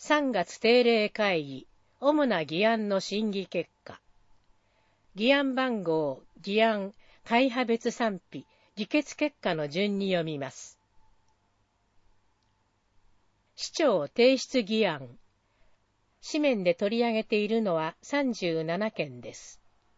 3月定例会議、主な議案の審議結果。議案番号、議案、会派別賛否、議決結果の順に読みます。市長提出議案。紙面で取り上げているのは37件です。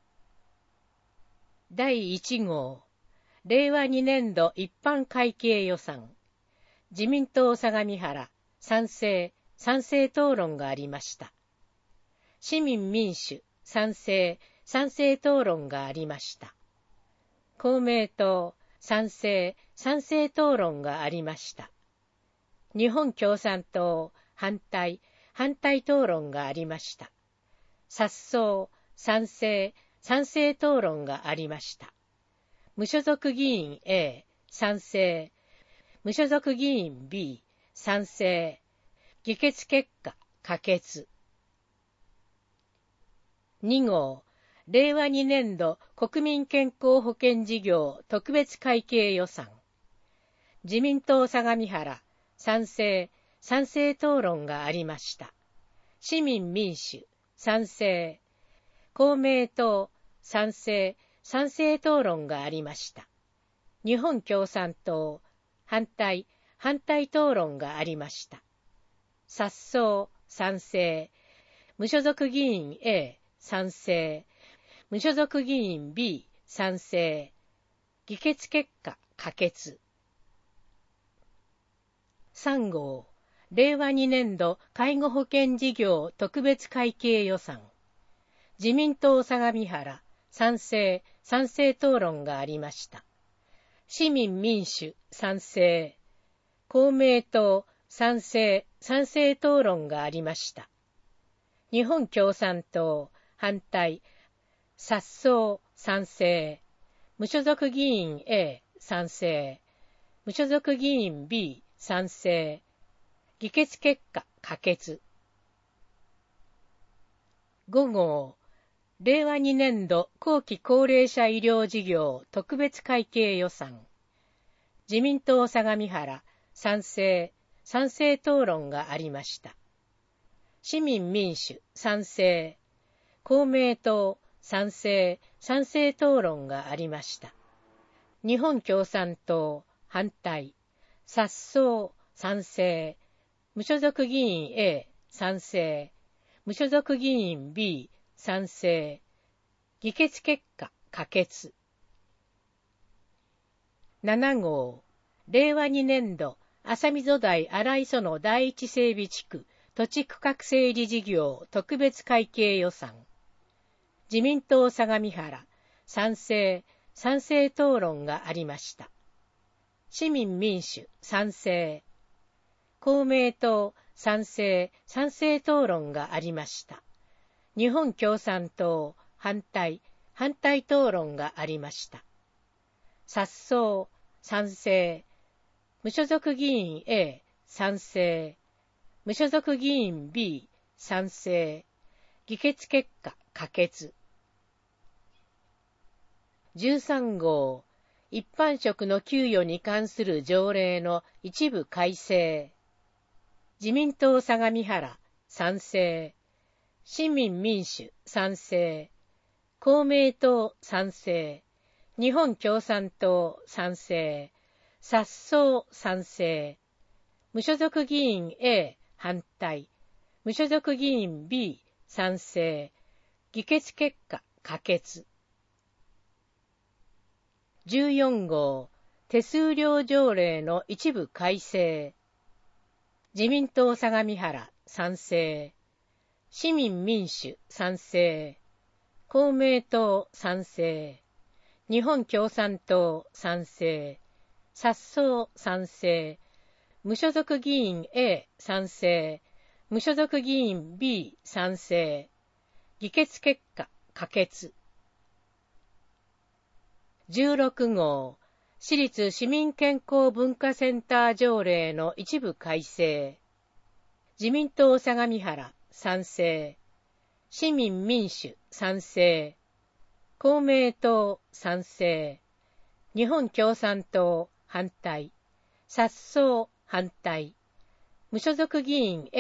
第1号、令和2年度一般会計予算。自民党相模原、賛成討論がありました。市民民主、賛成討論がありました。公明党、賛成討論がありました。日本共産党、反対討論がありました。殺走、賛成討論がありました。無所属議員 A、賛成、無所属議員 B、賛成。議決結果、可決。2号、令和2年度国民健康保険事業特別会計予算。自民党相模原、賛成討論がありました。市民民主、賛成。公明党、賛成討論がありました。日本共産党、反対討論がありました。殺走、賛成。無所属議員 A、賛成。無所属議員 B、賛成。議決結果、可決。3号、令和2年度介護保険事業特別会計予算。自民党相模原、賛成討論がありました。市民民主、賛成。公明党、賛成討論がありました。日本共産党、反対、殺走、賛成。無所属議員 A、賛成。無所属議員 B、賛成。議決結果、可決。5号、令和2年度後期高齢者医療事業特別会計予算。自民党相模原、賛成討論がありました。市民民主、賛成。公明党、賛成討論がありました。日本共産党、反対。殺走、賛成。無所属議員 A、賛成。無所属議員 B、賛成。議決結果、可決。7号、令和2年度浅溝台荒磯の第一整備地区土地区画整理事業特別会計予算。自民党相模原、賛成討論がありました。市民民主、賛成。公明党、賛成討論がありました。日本共産党、反対討論がありました。殺走、賛成。無所属議員 A、賛成。無所属議員 B、賛成。議決結果、可決。13号、一般職の給与に関する条例の一部改正。自民党相模原、賛成。市民民主、賛成。公明党、賛成。日本共産党、賛成。殺走、賛成。無所属議員 A、反対。無所属議員 B、賛成。議決結果、可決。14号、手数料条例の一部改正。自民党相模原、賛成。市民民主、賛成。公明党、賛成。日本共産党、賛成。殺走、賛成。無所属議員 A、賛成。無所属議員 B、賛成。議決結果、可決。16号、私立市民健康文化センター条例の一部改正。自民党相模原、賛成。市民民主、賛成。公明党、賛成。日本共産党、反対。殺走、反対。無所属議員 A、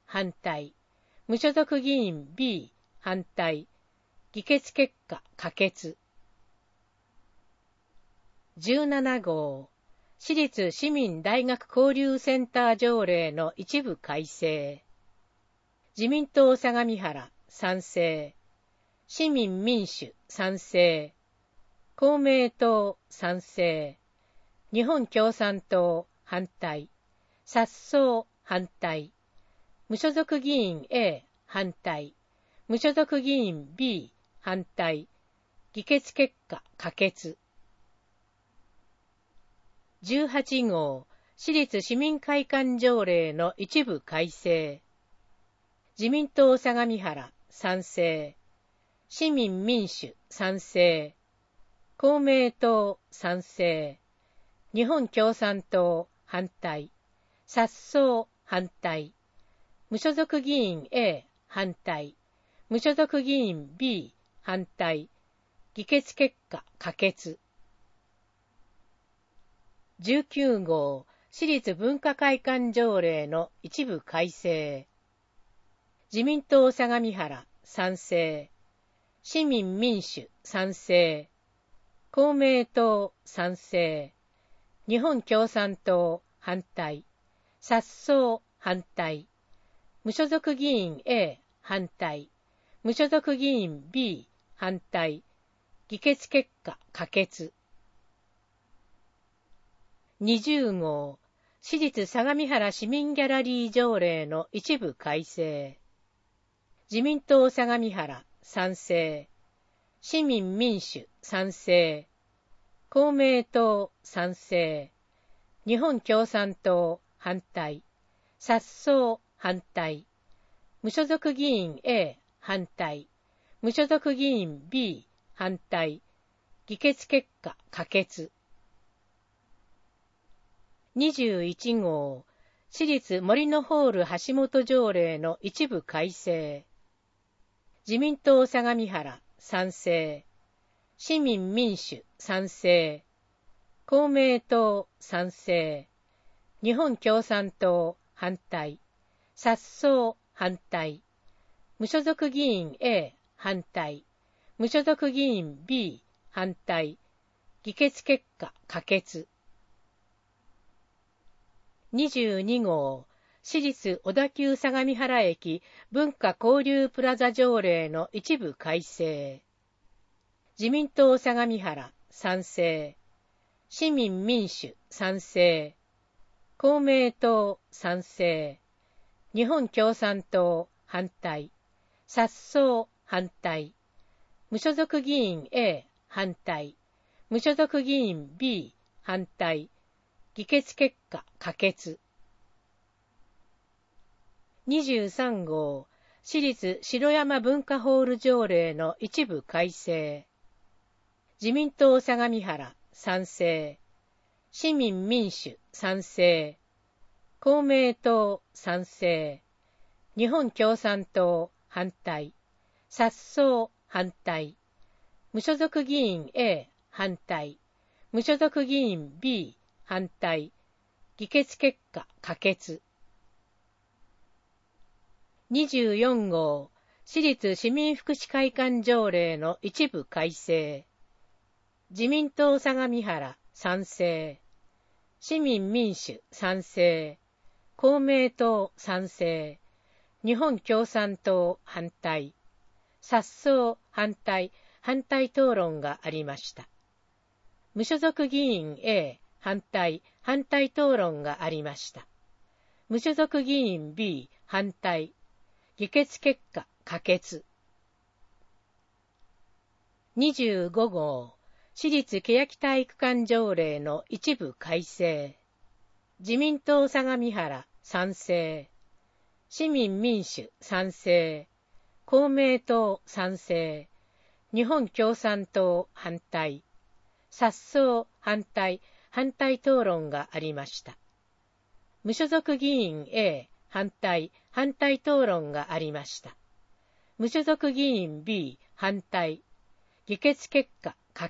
反対。無所属議員 B 反対。議決結果可決。17号、私立市民大学交流センター条例の一部改正。自民党相模原賛成。市民民主賛成。公明党賛成。日本共産党反対。殺走反対。無所属議員 A 反対。無所属議員 B 反対。議決結果可決。18号、私立市民会館条例の一部改正。自民党相模原賛成。市民民主賛成。公明党賛成。日本共産党反対。殺走反対。無所属議員 A 反対。無所属議員 B 反対。議決結果可決。19号、私立文化会館条例の一部改正。自民党相模原賛成。市民民主賛成。公明党賛成。日本共産党反対。殺走反対。無所属議員 A 反対。無所属議員 B 反対。議決結果可決。20号、私立相模原市民ギャラリー条例の一部改正。自民党相模原賛成。市民民主賛成。公明党賛成。日本共産党反対。殺走反対。無所属議員 A 反対。無所属議員 B 反対。議決結果可決。21号、私立森のホール橋本条例の一部改正。自民党相模原賛成。市民民主賛成。公明党賛成。日本共産党反対。殺走反対。無所属議員 A 反対。無所属議員 B 反対。議決結果可決。22号、私立小田急相模原駅文化交流プラザ条例の一部改正。自民党相模原賛成。市民民主賛成。公明党賛成。日本共産党反対。殺走反対。無所属議員 A 反対。無所属議員 B 反対。議決結果可決。23号、私立城山文化ホール条例の一部改正。自民党相模原賛成。市民民主賛成。公明党賛成。日本共産党反対。殺走反対。無所属議員 A 反対。無所属議員 B 反対。議決結果可決。24号、私立市民福祉会館条例の一部改正。自民党相模原賛成。市民民主賛成。公明党賛成。日本共産党反対。殺走反対、反対討論がありました。無所属議員 A 反対、反対討論がありました。無所属議員 B 反対。議決結果可決。25号、私立欅体育館条例の一部改正。自民党相模原賛成。市民民主賛成。公明党賛成。日本共産党反対。殺走反対、反対討論がありました。無所属議員 A 反対、反対討論がありました。無所属議員 B 反対。議決結果可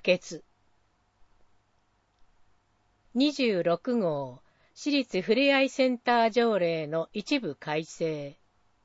決。26号、私立ふれあいセンター条例の一部改正。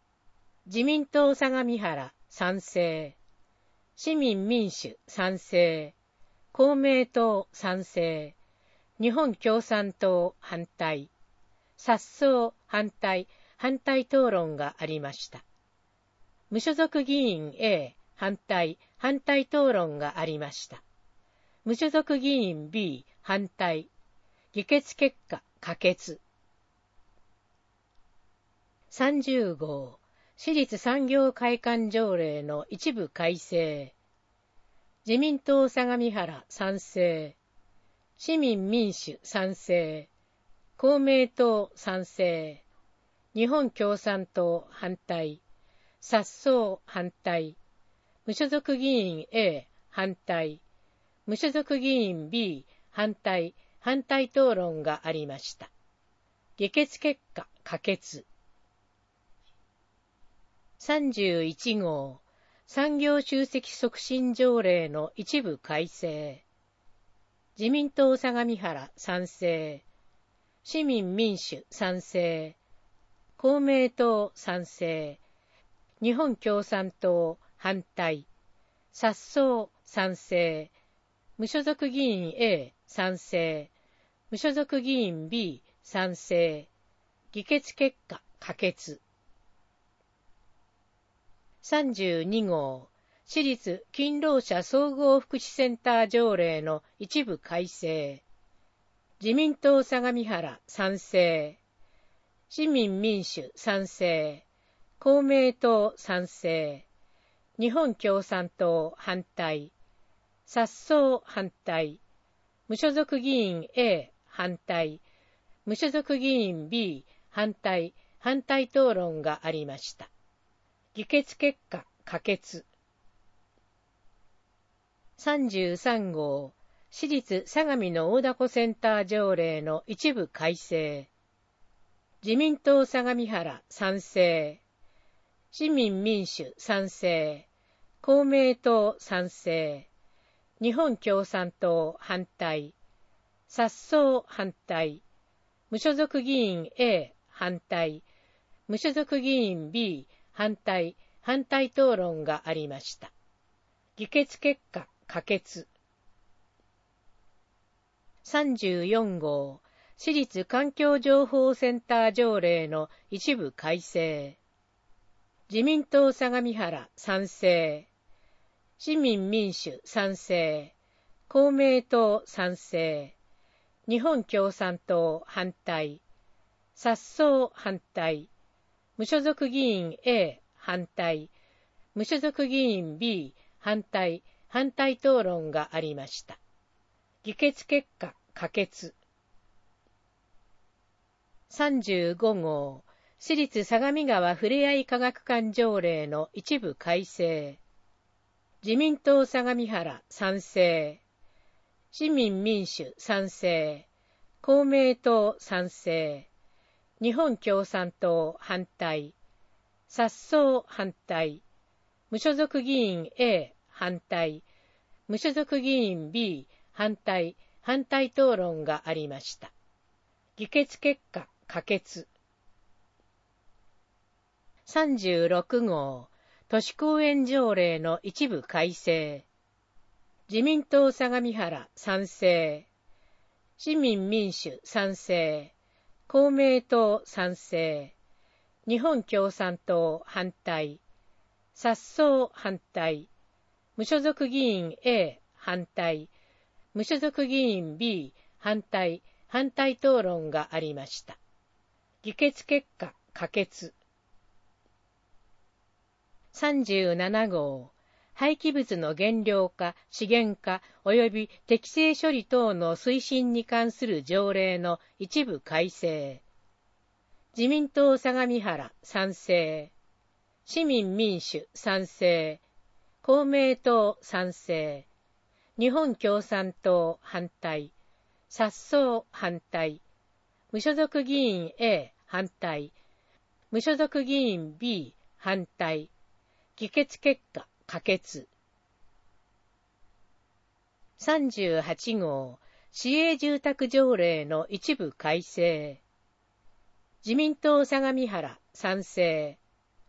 自民党相模原賛成。市民民主賛成。公明党賛成。日本共産党反対。殺走反対討論がありました。無所属議員 A 反対討論がありました。無所属議員 B 反対。議決結果可決。30号私立産業会館条例の一部改正。自民党相模原賛成。市民民主賛成。公明党賛成。日本共産党反対。殺走反対。無所属議員 A 反対。無所属議員 B 反対討論がありました。議決結果可決。31号産業集積促進条例の一部改正。自民党相模原賛成。市民民主賛成。公明党賛成。日本共産党反対。殺走賛成。無所属議員 A 賛成。無所属議員 B 賛成。議決結果可決。32号私立勤労者総合福祉センター条例の一部改正。自民党相模原賛成。市民民主賛成。公明党賛成。日本共産党反対。殺走反対。無所属議員 A 反対。無所属議員 B 反対討論がありました。議決結果可決。33号私立相模の大凧センター条例の一部改正。自民党相模原賛成。市民民主賛成。公明党賛成。日本共産党反対。殺走反対。無所属議員 A 反対。無所属議員 B 反対討論がありました。議決結果可決。34号私立環境情報センター条例の一部改正。自民党相模原賛成。市民民主賛成。公明党賛成。日本共産党反対。殺走反対。無所属議員 A 反対。無所属議員 B 反対討論がありました。議決結果可決。35号私立相模川ふれあい科学館条例の一部改正。自民党相模原賛成。市民民主賛成。公明党賛成。日本共産党反対。殺走反対。無所属議員 A 反対。無所属議員 B 反対討論がありました。議決結果可決。36号都市公園条例の一部改正。自民党相模原賛成。市民民主賛成。公明党賛成。日本共産党反対。殺走反対。無所属議員 A 反対。無所属議員 B 反対討論がありました。議決結果可決。37号廃棄物の減量化、資源化及び適正処理等の推進に関する条例の一部改正。自民党相模原賛成。市民民主賛成。公明党賛成。日本共産党反対。殺走反対。無所属議員 A 反対。無所属議員 B 反対。議決結果可決。38号市営住宅条例の一部改正。自民党相模原賛成。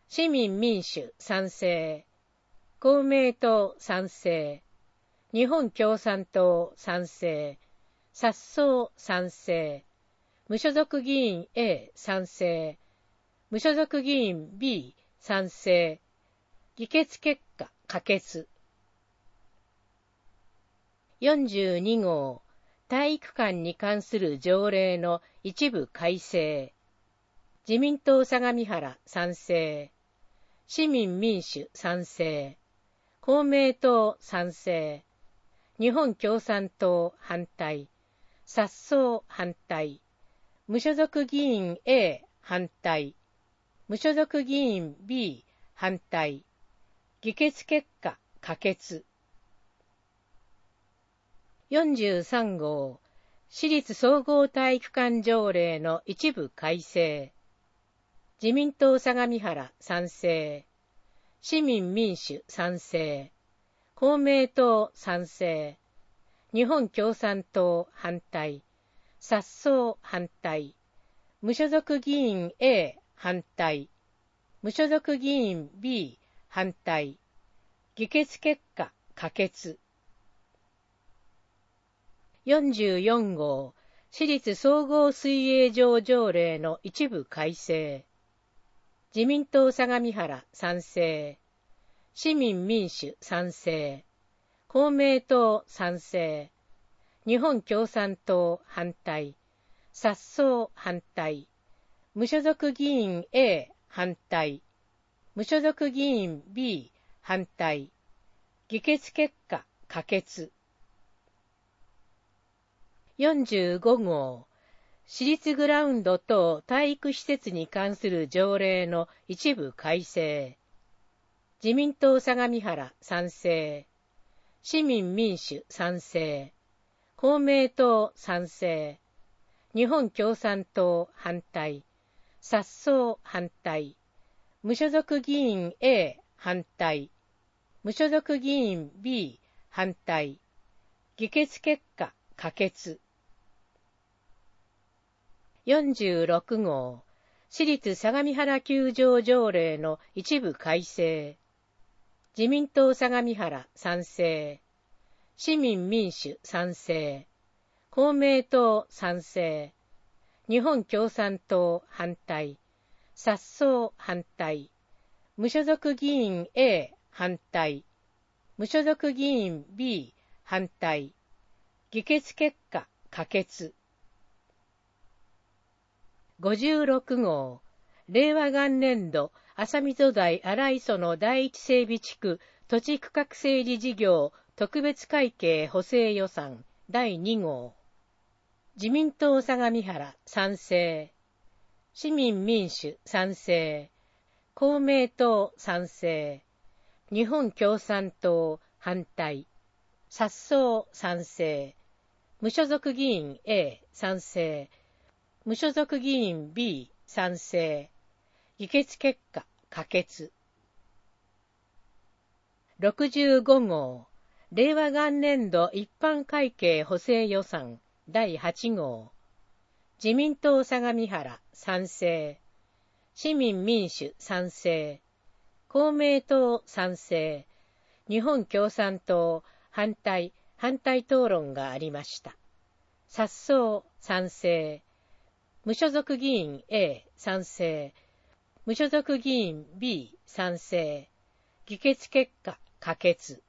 市民民主賛成、公明党賛成、日本共産党賛成、殺走賛成、無所属議員 A 賛成、無所属議員 B 賛成、議決結果可決。42号、体育館に関する条例の一部改正。自民党相模原賛成、市民民主賛成、公明党賛成、日本共産党反対、殺走反対、無所属議員 A 反対、無所属議員 B 反対、議決結果可決。43号、私立総合体育館条例の一部改正。自民党相模原賛成、市民民主賛成、公明党賛成、日本共産党反対、殺走反対、無所属議員 A 反対、無所属議員 B 反対、議決結果可決。44号、私立総合水泳場条例の一部改正。自民党相模原賛成、市民民主賛成、公明党賛成、日本共産党反対、殺走反対、無所属議員 A 反対、無所属議員 B 反対、議決結果可決。45号、私立グラウンド等体育施設に関する条例の一部改正。自民党相模原賛成、市民民主賛成、公明党賛成、日本共産党反対、殺走反対、無所属議員 A 反対、無所属議員 B 反対、議決結果可決。46号、私立相模原球場条例の一部改正。自民党相模原賛成、市民民主賛成、公明党賛成、日本共産党反対、殺走反対、無所属議員 A 反対、無所属議員 B 反対、議決結果可決。56号、令和元年度浅溝台荒磯の第一整備地区土地区画整理事業特別会計補正予算第2号。自民党相模原賛成、市民民主賛成、公明党賛成、日本共産党反対、殺走賛成、無所属議員 A 賛成、無所属議員 B 賛成、議決結果可決。65号、令和元年度一般会計補正予算第8号。自民党相模原賛成、市民民主賛成、公明党賛成、日本共産党反対討論がありました。殺走賛成、無所属議員 A 賛成、無所属議員 B 賛成、議決結果可決。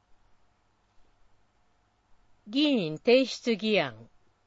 議員提出議案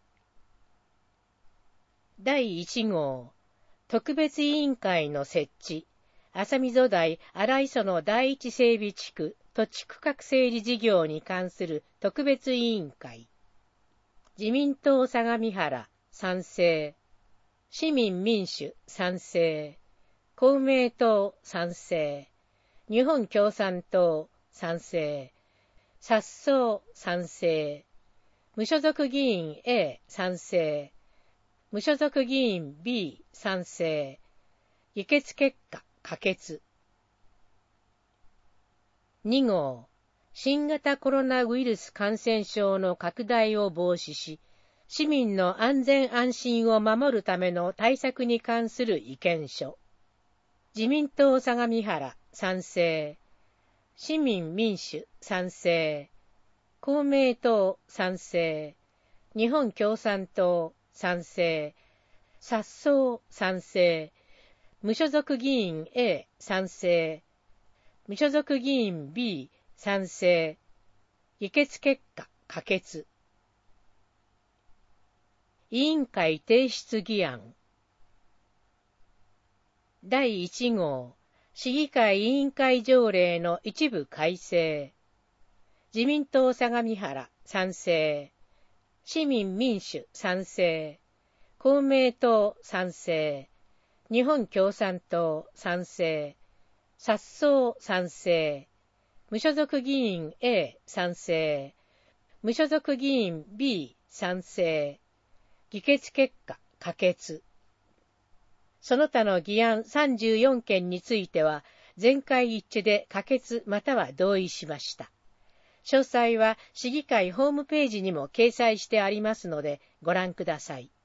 第1号、特別委員会の設置、浅溝台荒磯の第一整備地区土地区画整理事業に関する特別委員会。自民党相模原賛成、市民民主賛成、公明党賛成、日本共産党賛成、殺走賛成、無所属議員 A 賛成、無所属議員 B 賛成、議決結果可決。2号、新型コロナウイルス感染症の拡大を防止し、市民の安全安心を守るための対策に関する意見書。 自民党相模原賛成。市民民主賛成。公明党賛成。日本共産党賛成。殺走賛成。無所属議員 A 賛成。無所属議員 B 賛成。議決結果可決。委員会提出議案。第1号、市議会委員会条例の一部改正。自民党相模原賛成。市民民主賛成。公明党賛成。日本共産党賛成。殺走賛成。無所属議員 A 賛成。無所属議員 B 賛成。議決結果可決。その他の議案34件については、全会一致で可決または同意しました。詳細は市議会ホームページにも掲載してありますので、ご覧ください。